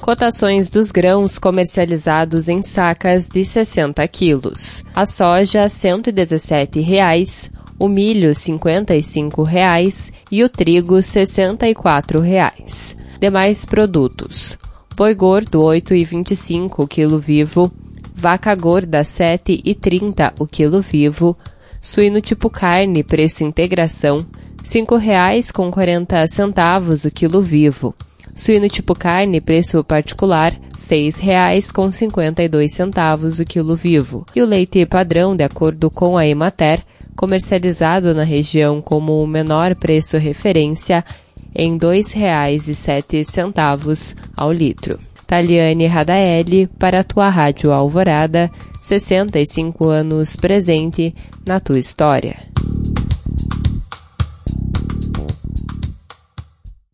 Cotações dos grãos comercializados em sacas de 60 quilos. A soja, R$ 117,00, o milho, R$ 55,00 e o trigo, R$ 64,00. Demais produtos. Boi gordo, R$ 8,25 o quilo vivo. Vaca gorda, R$ 7,30 o quilo vivo. Suíno tipo carne, preço integração, R$ 5,40 o quilo vivo. Suíno tipo carne, preço particular, R$ 6,52 o quilo vivo. E o leite padrão, de acordo com a Emater, comercializado na região como o menor preço referência, em R$ 2,07 ao litro. Taliane Radaeli, para a tua Rádio Alvorada, 65 anos presente na tua história.